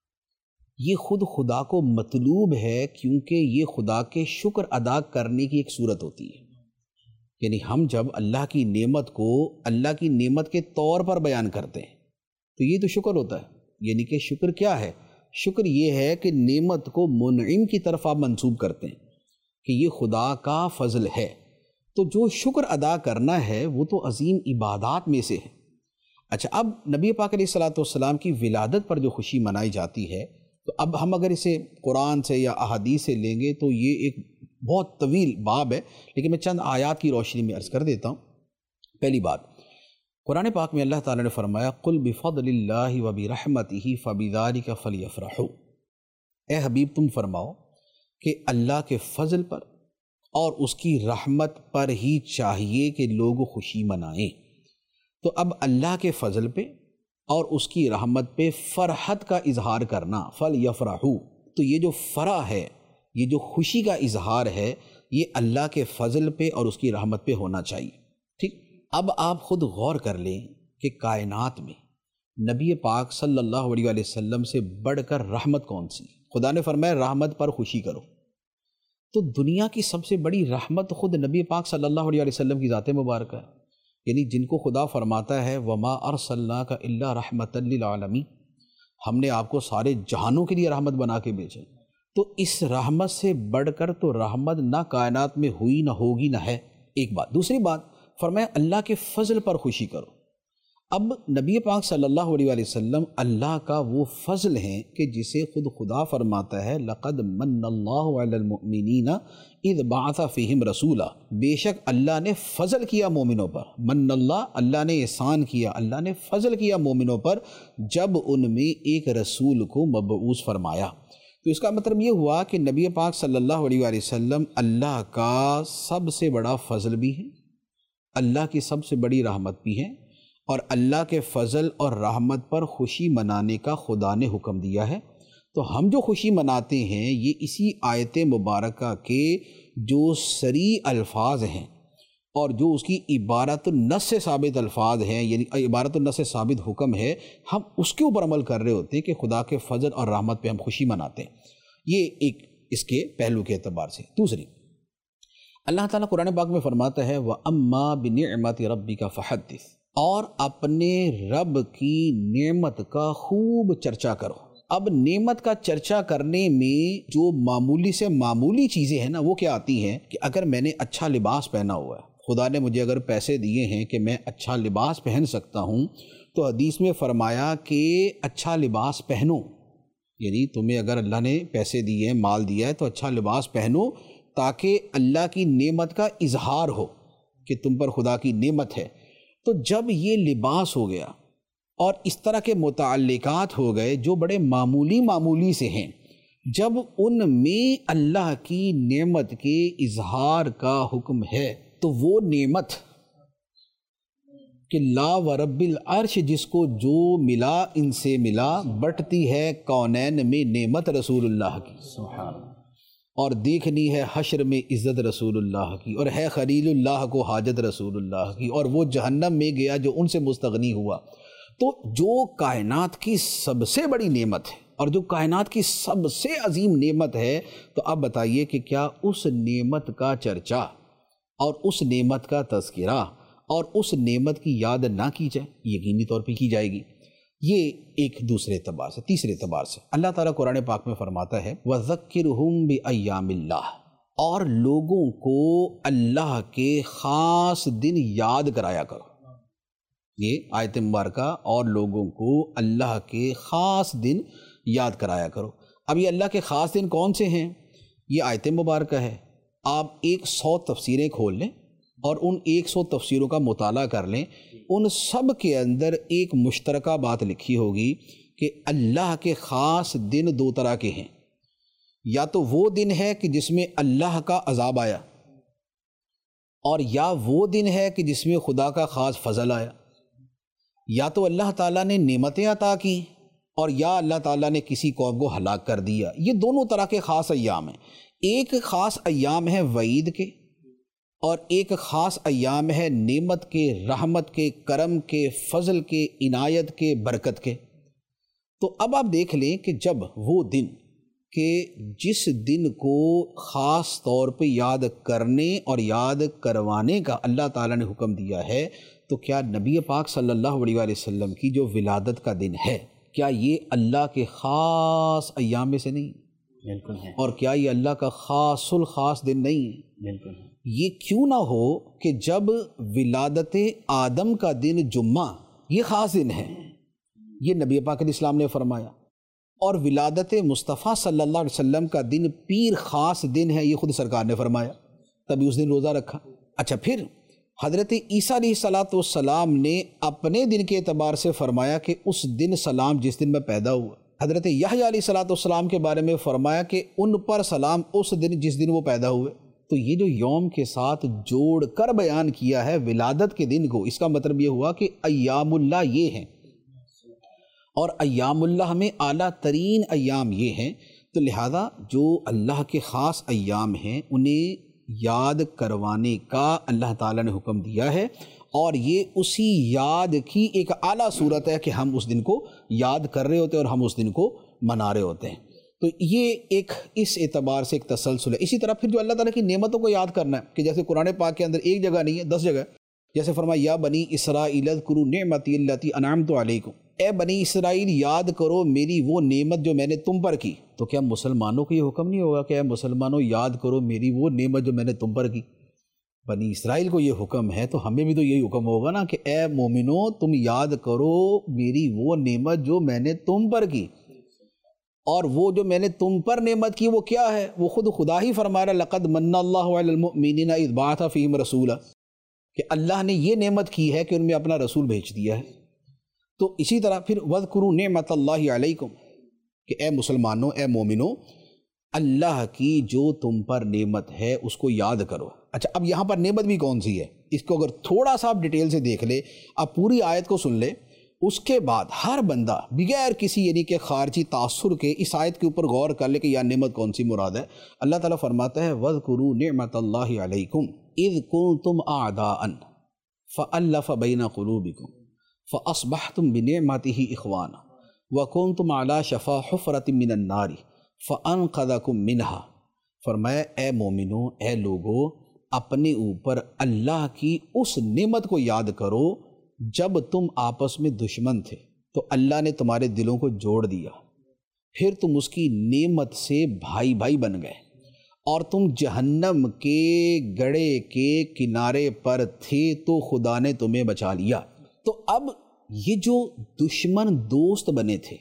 یہ خود خدا کو مطلوب ہے، کیونکہ یہ خدا کے شکر ادا کرنے کی ایک صورت ہوتی ہے۔ یعنی ہم جب اللہ کی نعمت کو اللہ کی نعمت کے طور پر بیان کرتے ہیں تو یہ تو شکر ہوتا ہے۔ یعنی کہ شکر کیا ہے؟ شکر یہ ہے کہ نعمت کو منعم کی طرف آپ منسوب کرتے ہیں کہ یہ خدا کا فضل ہے۔ تو جو شکر ادا کرنا ہے وہ تو عظیم عبادات میں سے ہے۔ اچھا، اب نبی پاک علیہ الصلوۃ والسلام کی ولادت پر جو خوشی منائی جاتی ہے، تو اب ہم اگر اسے قرآن سے یا احادیث سے لیں گے تو یہ ایک بہت طویل باب ہے، لیکن میں چند آیات کی روشنی میں عرض کر دیتا ہوں۔ پہلی بات، قرآن پاک میں اللہ تعالیٰ نے فرمایا قُلْ بِفَضْلِ اللَّهِ وَبِرَحْمَتِهِ فَبِذَلِكَ فَلْيَفْرَحُوا۔ اے حبیب تم فرماؤ کہ اللہ کے فضل پر اور اس کی رحمت پر ہی چاہیے کہ لوگ خوشی منائیں۔ تو اب اللہ کے فضل پہ اور اس کی رحمت پہ فرحت کا اظہار کرنا، فَلْيَفْرَحُوا، تو یہ جو فرح ہے، یہ جو خوشی کا اظہار ہے، یہ اللہ کے فضل پہ اور اس کی رحمت پہ ہونا چاہیے۔ ٹھیک، اب آپ خود غور کر لیں کہ کائنات میں نبی پاک صلی اللہ علیہ وآلہ وسلم سے بڑھ کر رحمت کون سی؟ خدا نے فرمایا رحمت پر خوشی کرو۔ تو دنیا کی سب سے بڑی رحمت خود نبی پاک صلی اللہ علیہ وآلہ وسلم کی ذات مبارکہ ہے، یعنی جن کو خدا فرماتا ہے وَمَا أَرْسَلْنَاكَ إِلَّا رَحْمَةً لِّلْعَالَمِينَ، ہم نے آپ کو سارے جہانوں کے لیے رحمت بنا کے بھیجا۔ تو اس رحمت سے بڑھ کر تو رحمت نہ کائنات میں ہوئی، نہ ہوگی، نہ ہے۔ ایک بات۔ دوسری بات فرمایا اللہ کے فضل پر خوشی کرو۔ اب نبی پاک صلی اللہ علیہ وآلہ وسلم اللہ کا وہ فضل ہیں کہ جسے خود خدا فرماتا ہے لَقَدْ مَنَّ اللَّهُ عَلَى الْمُؤْمِنِينَ إِذْ بَعَثَ فِيهِمْ رَسُولًا، بے شک اللہ نے فضل کیا مومنوں پر، من اللہ، اللہ نے احسان کیا، اللہ نے فضل کیا مومنوں پر جب ان میں ایک رسول کو مبعوث فرمایا۔ تو اس کا مطلب یہ ہوا کہ نبی پاک صلی اللہ علیہ وآلہ وسلم اللہ کا سب سے بڑا فضل بھی ہے، اللہ کی سب سے بڑی رحمت بھی ہے، اور اللہ کے فضل اور رحمت پر خوشی منانے کا خدا نے حکم دیا ہے۔ تو ہم جو خوشی مناتے ہیں یہ اسی آیت مبارکہ کے جو صریح الفاظ ہیں اور جو اس کی عبارت النص سے ثابت الفاظ ہیں، یعنی عبارت النص سے ثابت حکم ہے، ہم اس کے اوپر عمل کر رہے ہوتے ہیں کہ خدا کے فضل اور رحمت پہ ہم خوشی مناتے ہیں۔ یہ ایک اس کے پہلو کے اعتبار سے۔ دوسری، اللہ تعالیٰ قرآن پاک میں فرماتا ہے وَأَمَّا بِنِعْمَةِ رَبِّكَ فَحَدِّثْ، اور اپنے رب کی نعمت کا خوب چرچا کرو۔ اب نعمت کا چرچا کرنے میں جو معمولی سے معمولی چیزیں ہیں نا، وہ کیا آتی ہیں کہ اگر میں نے اچھا لباس پہنا ہوا ہے، خدا نے مجھے اگر پیسے دیے ہیں کہ میں اچھا لباس پہن سکتا ہوں، تو حدیث میں فرمایا کہ اچھا لباس پہنو، یعنی تمہیں اگر اللہ نے پیسے دیے ہیں، مال دیا ہے، تو اچھا لباس پہنو تاکہ اللہ کی نعمت کا اظہار ہو کہ تم پر خدا کی نعمت ہے۔ تو جب یہ لباس ہو گیا اور اس طرح کے متعلقات ہو گئے جو بڑے معمولی معمولی سے ہیں، جب ان میں اللہ کی نعمت کے اظہار کا حکم ہے، تو وہ نعمت کہ لا ورب العرش، جس کو جو ملا ان سے ملا، بٹتی ہے کونین میں نعمت رسول اللہ کی، سبحان اللہ، اور دیکھنی ہے حشر میں عزت رسول اللہ کی، اور ہے خلیل اللہ کو حاجت رسول اللہ کی، اور وہ جہنم میں گیا جو ان سے مستغنی ہوا۔ تو جو کائنات کی سب سے بڑی نعمت ہے اور جو کائنات کی سب سے عظیم نعمت ہے، تو اب بتائیے کہ کیا اس نعمت کا چرچا اور اس نعمت کا تذکرہ اور اس نعمت کی یاد نہ کی جائے؟ یقینی طور پہ کی جائے گی۔ یہ ایک دوسرے اعتبار سے۔ تیسرے اعتبار سے اللہ تعالیٰ قرآن پاک میں فرماتا ہے وَذَكِّرْهُمْ بِأَيَّامِ اللَّهِ، اور لوگوں کو اللہ کے خاص دن یاد کرایا کرو۔ یہ آیت مبارکہ اور لوگوں کو اللہ کے خاص دن یاد کرایا کرو۔ اب یہ اللہ کے خاص دن کون سے ہیں؟ یہ آیت مبارکہ ہے۔ آپ ایک سو تفسیریں کھول لیں اور ان ایک سو تفسیروں کا مطالعہ کر لیں، ان سب کے اندر ایک مشترکہ بات لکھی ہوگی کہ اللہ کے خاص دن دو طرح کے ہیں۔ یا تو وہ دن ہے کہ جس میں اللہ کا عذاب آیا، اور یا وہ دن ہے کہ جس میں خدا کا خاص فضل آیا، یا تو اللہ تعالیٰ نے نعمتیں عطا کی اور یا اللہ تعالیٰ نے کسی قوم کو ہلاک کر دیا. یہ دونوں طرح کے خاص ایام ہیں. ایک خاص ایام ہے وعید کے اور ایک خاص ایام ہے نعمت کے، رحمت کے، کرم کے، فضل کے، عنایت کے، برکت کے. تو اب آپ دیکھ لیں کہ جب وہ دن کہ جس دن کو خاص طور پہ یاد کرنے اور یاد کروانے کا اللہ تعالیٰ نے حکم دیا ہے، تو کیا نبی پاک صلی اللہ علیہ وآلہ وسلم کی جو ولادت کا دن ہے، کیا یہ اللہ کے خاص ایام میں سے نہیں؟ بالکل ہے. اور کیا یہ اللہ کا خاص الخاص دن نہیں ہے؟ بالکل ہے. یہ کیوں نہ ہو کہ جب ولادت آدم کا دن جمعہ یہ خاص دن ہے، یہ نبی پاک علیہ السلام نے فرمایا، اور ولادت مصطفیٰ صلی اللہ علیہ وسلم کا دن پیر خاص دن ہے، یہ خود سرکار نے فرمایا، تبھی اس دن روزہ رکھا. اچھا، پھر حضرت عیسیٰ علیہ الصلاۃ والسلام نے اپنے دن کے اعتبار سے فرمایا کہ اس دن سلام جس دن میں پیدا ہوا. حضرت یحییٰ علیہ الصلاۃ والسلام کے بارے میں فرمایا کہ ان پر سلام اس دن جس دن وہ پیدا ہوئے. تو یہ جو یوم کے ساتھ جوڑ کر بیان کیا ہے ولادت کے دن کو، اس کا مطلب یہ ہوا کہ ایام اللہ یہ ہیں، اور ایام اللہ میں اعلیٰ ترین ایام یہ ہیں. تو لہذا جو اللہ کے خاص ایام ہیں انہیں یاد کروانے کا اللہ تعالیٰ نے حکم دیا ہے، اور یہ اسی یاد کی ایک اعلیٰ صورت ہے کہ ہم اس دن کو یاد کر رہے ہوتے ہیں اور ہم اس دن کو منا رہے ہوتے ہیں. تو یہ ایک اس اعتبار سے ایک تسلسل ہے. اسی طرح پھر جو اللہ تعالیٰ کی نعمتوں کو یاد کرنا ہے کہ جیسے قرآن پاک کے اندر ایک جگہ نہیں ہے، دس جگہ. جیسے فرمایا یا بنی اسرائیل اذکروا نعمتی التی انعمت علیکم، اے بنی اسرائیل یاد کرو میری وہ نعمت جو میں نے تم پر کی. تو کیا مسلمانوں کو یہ حکم نہیں ہوگا کہ اے مسلمانوں یاد کرو میری وہ نعمت جو میں نے تم پر کی؟ بنی اسرائیل کو یہ حکم ہے تو ہمیں بھی تو یہی حکم ہوگا نا کہ اے مومنو تم یاد کرو میری وہ نعمت جو میں نے تم پر کی. اور وہ جو میں نے تم پر نعمت کی وہ کیا ہے؟ وہ خود خدا ہی فرما رہا ہے لقد من اللہ علی المؤمنین اذ بعث فیہم رسولا، کہ اللہ نے یہ نعمت کی ہے کہ ان میں اپنا رسول بھیج دیا ہے. تو اسی طرح پھر وَاذْكُرُوا نِعْمَةَ اللَّهِ عَلَيْكُمْ، کہ اے مسلمانوں، اے مومنوں، اللہ کی جو تم پر نعمت ہے اس کو یاد کرو. اچھا، اب یہاں پر نعمت بھی کون سی ہے اس کو اگر تھوڑا سا آپ ڈیٹیل سے دیکھ لے، اب پوری آیت کو سن لے، اس کے بعد ہر بندہ بغیر کسی یعنی کہ خارجی تاثر کے اس آیت کے اوپر غور کر لے کہ یہ نعمت کون سی مراد ہے. اللہ تعالیٰ فرماتا ہے وَاذْكُرُوا نِعْمَةَ اللَّهِ عَلَيْكُمْ اِذْ كُنْتُمْ أَعْدَاءً فَأَلَّفَ بَيْنَ قُلُوبِكُمْ فَأَصْبَحْتُمْ بِنِعْمَتِهِ إِخْوَانًا وَكُنْتُمْ عَلَى شَفَا حُفْرَةٍ مِّنَ النَّارِ فَأَنْقَذَكُم مِّنْهَا. فرمایا اے مومنو، اے لوگو، اپنے اوپر اللہ کی اس نعمت کو یاد کرو جب تم آپس میں دشمن تھے تو اللہ نے تمہارے دلوں کو جوڑ دیا، پھر تم اس کی نعمت سے بھائی بھائی بن گئے، اور تم جہنم کے گڑھے کے کنارے پر تھے تو خدا نے تمہیں بچا لیا. تو اب یہ جو دشمن دوست بنے تھے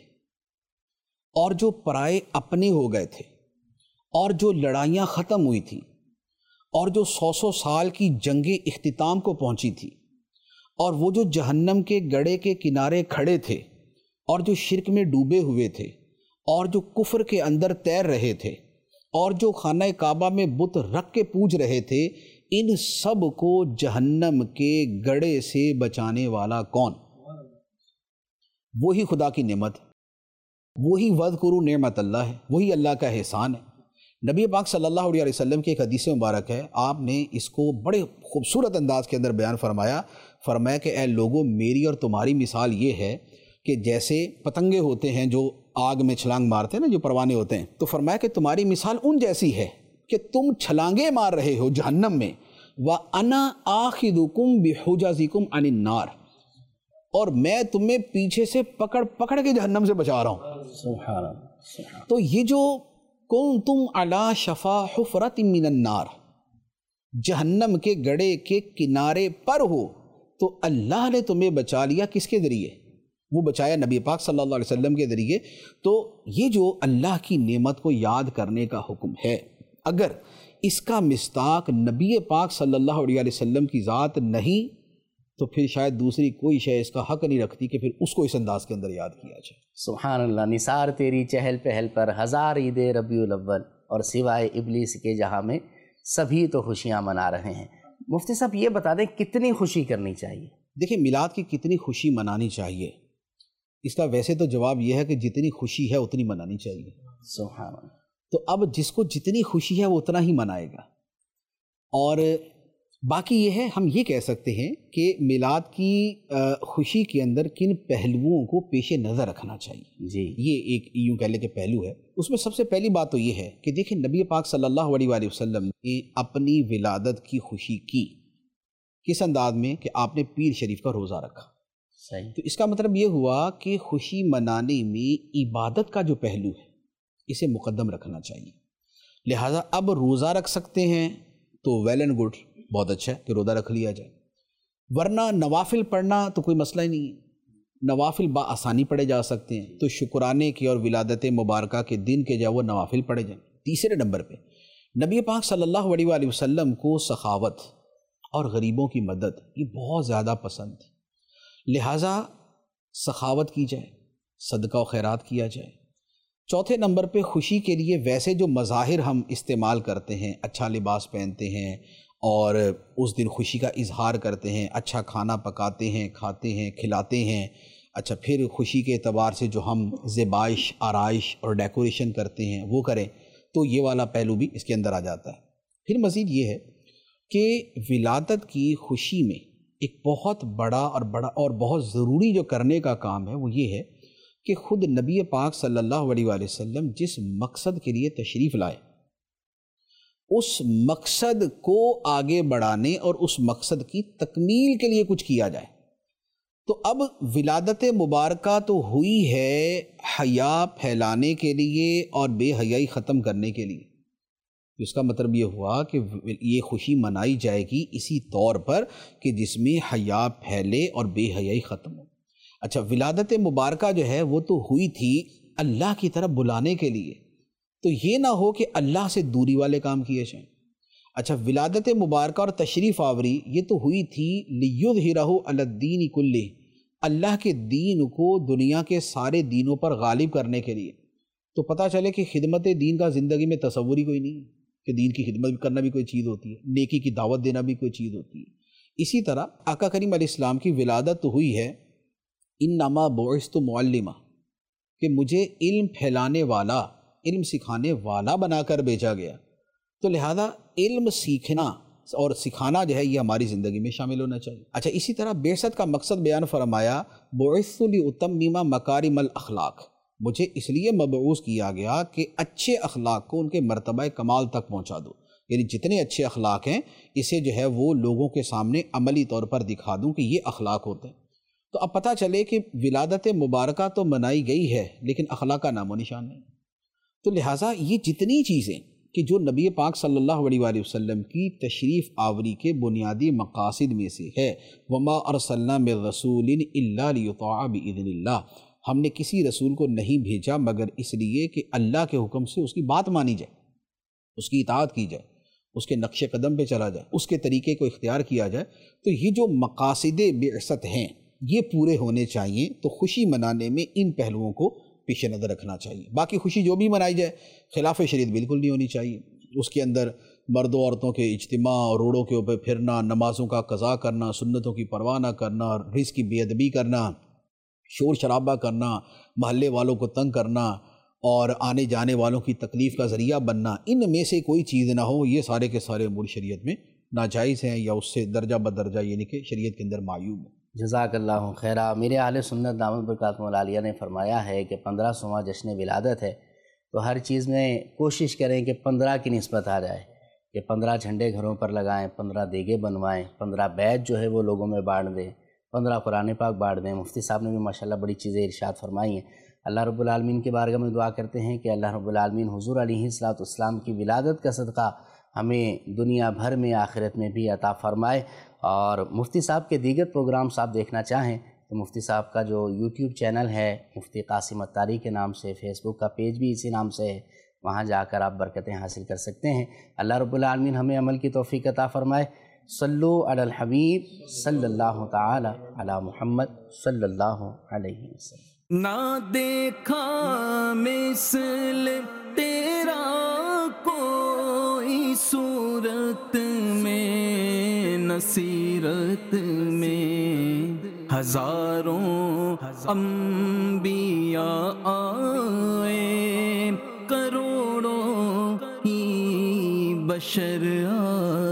اور جو پرائے اپنے ہو گئے تھے اور جو لڑائیاں ختم ہوئی تھیں اور جو سو سو سال کی جنگیں اختتام کو پہنچی تھی، اور وہ جو جہنم کے گڑھے کے کنارے کھڑے تھے اور جو شرک میں ڈوبے ہوئے تھے اور جو کفر کے اندر تیر رہے تھے اور جو خانہ کعبہ میں بت رکھ کے پوج رہے تھے، ان سب کو جہنم کے گڑھے سے بچانے والا کون؟ وہی خدا کی نعمت، وہی وَاذْكُرُوا نعمت اللہ ہے، وہی اللہ کا احسان ہے. نبی پاک صلی اللہ علیہ وسلم کی ایک حدیث مبارک ہے، آپ نے اس کو بڑے خوبصورت انداز کے اندر بیان فرمایا فرمایا کہ اے لوگوں، میری اور تمہاری مثال یہ ہے کہ جیسے پتنگے ہوتے ہیں جو آگ میں چھلانگ مارتے ہیں نا، جو پروانے ہوتے ہیں، تو فرمایا کہ تمہاری مثال ان جیسی ہے کہ تم چھلانگیں مار رہے ہو جہنم میں، وَأَنَا آخِذُكُمْ بِحُجَزِكُمْ عَنِ النَّارِ، اور میں تمہیں پیچھے سے پکڑ پکڑ کے جہنم سے بچا رہا ہوں. سبحان اللہ. تو یہ جو كُنْتُمْ عَلَى شَفَا حُفْرَةٍ مِّنَ النَّارِ، جہنم کے گڑھے کے کنارے پر ہو، تو اللہ نے تمہیں بچا لیا. کس کے ذریعے؟ وہ بچایا نبی پاک صلی اللہ علیہ وسلم کے ذریعے. تو یہ جو اللہ کی نعمت کو یاد کرنے کا حکم ہے، اگر اس کا مصداق نبی پاک صلی اللہ علیہ وسلم کی ذات نہیں تو پھر شاید دوسری کوئی شے اس کا حق نہیں رکھتی کہ پھر اس کو اس انداز کے اندر یاد کیا جائے. سبحان اللہ. نثار تیری چہل پہل پر ہزار عید ربیع الاول، اور سوائے ابلیس کے جہاں میں سبھی تو خوشیاں منا رہے ہیں. مفتی صاحب یہ بتا دیں کتنی خوشی کرنی چاہیے؟ دیکھیں میلاد کی کتنی خوشی منانی چاہیے، اس کا ویسے تو جواب یہ ہے کہ جتنی خوشی ہے اتنی منانی چاہیے۔ سبحان اللہ۔ تو اب جس کو جتنی خوشی ہے وہ اتنا ہی منائے گا، اور باقی یہ ہے ہم یہ کہہ سکتے ہیں کہ میلاد کی خوشی کے اندر کن پہلوؤں کو پیش نظر رکھنا چاہیے۔ جی، یہ ایک یوں کہہ لیں کہ پہلو ہے۔ اس میں سب سے پہلی بات تو یہ ہے کہ دیکھیں نبی پاک صلی اللہ علیہ وآلہ وسلم نے اپنی ولادت کی خوشی کی کس انداز میں کہ آپ نے پیر شریف کا روزہ رکھا۔ صحیح۔ تو اس کا مطلب یہ ہوا کہ خوشی منانے میں عبادت کا جو پہلو ہے اسے مقدم رکھنا چاہیے، لہٰذا اب روزہ رکھ سکتے ہیں تو ویل اینڈ گڈ، بہت اچھا ہے کہ روزہ رکھ لیا جائے، ورنہ نوافل پڑھنا تو کوئی مسئلہ ہی نہیں ہے، نوافل بآسانی پڑھے جا سکتے ہیں، تو شکرانے کے اور ولادت مبارکہ کے دن کے جو وہ نوافل پڑھے جائیں۔ تیسرے نمبر پہ نبی پاک صلی اللہ علیہ وآلہ وسلم کو سخاوت اور غریبوں کی مدد یہ بہت زیادہ پسند تھی، لہٰذا سخاوت کی جائے، صدقہ و خیرات کیا جائے۔ چوتھے نمبر پہ خوشی کے لیے ویسے جو مظاہر ہم استعمال کرتے ہیں، اچھا لباس پہنتے ہیں اور اس دن خوشی کا اظہار کرتے ہیں، اچھا کھانا پکاتے ہیں، کھاتے ہیں، کھلاتے ہیں، اچھا پھر خوشی کے اعتبار سے جو ہم زیبائش، آرائش اور ڈیکوریشن کرتے ہیں وہ کریں، تو یہ والا پہلو بھی اس کے اندر آ جاتا ہے۔ پھر مزید یہ ہے کہ ولادت کی خوشی میں ایک بہت بڑا اور بڑا اور بہت ضروری جو کرنے کا کام ہے وہ یہ ہے کہ خود نبی پاک صلی اللہ علیہ وآلہ وسلم جس مقصد کے لیے تشریف لائے اس مقصد کو آگے بڑھانے اور اس مقصد کی تکمیل کے لیے کچھ کیا جائے۔ تو اب ولادت مبارکہ تو ہوئی ہے حیا پھیلانے کے لیے اور بے حیائی ختم کرنے کے لیے، اس کا مطلب یہ ہوا کہ یہ خوشی منائی جائے گی اسی طور پر کہ جس میں حیا پھیلے اور بے حیائی ختم ہو۔ اچھا ولادت مبارکہ جو ہے وہ تو ہوئی تھی اللہ کی طرف بلانے کے لیے، تو یہ نہ ہو کہ اللہ سے دوری والے کام کیے جائیں۔ اچھا ولادت مبارکہ اور تشریف آوری یہ تو ہوئی تھی لِیُظْہِرَہُ عَلَى الدِّینِ کُلِّہ، اللہ کے دین کو دنیا کے سارے دینوں پر غالب کرنے کے لیے۔ تو پتہ چلے کہ خدمت دین کا زندگی میں تصور ہی کوئی نہیں ہے کہ دین کی خدمت کرنا بھی کوئی چیز ہوتی ہے، نیکی کی دعوت دینا بھی کوئی چیز ہوتی ہے۔ اسی طرح آقا کریم علیہ السلام کی ولادت تو ہوئی ہے انما بعثت معلما، کہ مجھے علم پھیلانے والا، علم سکھانے والا بنا کر بھیجا گیا، تو لہذا علم سیکھنا اور سکھانا جو ہے یہ ہماری زندگی میں شامل ہونا چاہیے۔ اچھا اسی طرح بعثت کا مقصد بیان فرمایا بعثت لأتمم مکارم الاخلاق، مجھے اس لیے مبعوث کیا گیا کہ اچھے اخلاق کو ان کے مرتبہ کمال تک پہنچا دو، یعنی جتنے اچھے اخلاق ہیں اسے جو ہے وہ لوگوں کے سامنے عملی طور پر دکھا دوں کہ یہ اخلاق ہوتے ہیں۔ تو اب پتہ چلے کہ ولادت مبارکہ تو منائی گئی ہے لیکن اخلاق کا نام و نشان نہیں، تو لہٰذا یہ جتنی چیزیں کہ جو نبی پاک صلی اللہ علیہ وآلہ وسلم کی تشریف آوری کے بنیادی مقاصد میں سے ہے، وما ارسلنا من رسول الا لیطاع باذن اللہ، ہم نے کسی رسول کو نہیں بھیجا مگر اس لیے کہ اللہ کے حکم سے اس کی بات مانی جائے، اس کی اطاعت کی جائے، اس کے نقش قدم پہ چلا جائے، اس کے طریقے کو اختیار کیا جائے۔ تو یہ جو مقاصد بعثت ہیں یہ پورے ہونے چاہیے، تو خوشی منانے میں ان پہلوؤں کو پیش نظر رکھنا چاہیے۔ باقی خوشی جو بھی منائی جائے خلاف شریعت بالکل نہیں ہونی چاہیے، اس کے اندر مرد و عورتوں کے اجتماع، روڑوں کے اوپر پھرنا، نمازوں کا قضا کرنا، سنتوں کی پرواہ نہ کرنا، رزق کی بے ادبی کرنا، شور شرابہ کرنا، محلے والوں کو تنگ کرنا اور آنے جانے والوں کی تکلیف کا ذریعہ بننا، ان میں سے کوئی چیز نہ ہو، یہ سارے کے سارے امور شریعت میں ناجائز ہیں یا اس سے درجہ بدرجہ یعنی کہ شریعت کے اندر معیوب ہیں۔ جزاک اللہ خیرہ۔ میرے اہل سنت دامت برکاتہم العالیہ نے فرمایا ہے کہ پندرہ سواں جشن ولادت ہے، تو ہر چیز میں کوشش کریں کہ پندرہ کی نسبت آ جائے، کہ پندرہ جھنڈے گھروں پر لگائیں، پندرہ دیگے بنوائیں، پندرہ بیت جو ہے وہ لوگوں میں بانٹ دیں، پندرہ قرآن پاک بانٹ دیں۔ مفتی صاحب نے بھی ماشاءاللہ بڑی چیزیں ارشاد فرمائی ہیں۔ اللہ رب العالمین کی بارگاہ میں دعا کرتے ہیں کہ اللہ رب العالمین حضور علیہ الصلوۃ والسلام کی ولادت کا صدقہ ہمیں دنیا بھر میں آخرت میں بھی عطا فرمائے۔ اور مفتی صاحب کے دیگر پروگرامز آپ دیکھنا چاہیں تو مفتی صاحب کا جو یوٹیوب چینل ہے مفتی قاسم اتاری کے نام سے، فیس بک کا پیج بھی اسی نام سے ہے، وہاں جا کر آپ برکتیں حاصل کر سکتے ہیں۔ اللہ رب العالمین ہمیں عمل کی توفیق عطا فرمائے۔ صلو علی الحبیب صلی اللہ تعالی علی محمد صلی اللہ علیہ وسلم۔ نہ دیکھا مثل تیرا کوئی صورت میں نصیر سیرت میں ہزاروں انبیاء آئے، کروڑوں ہی بشر آئے،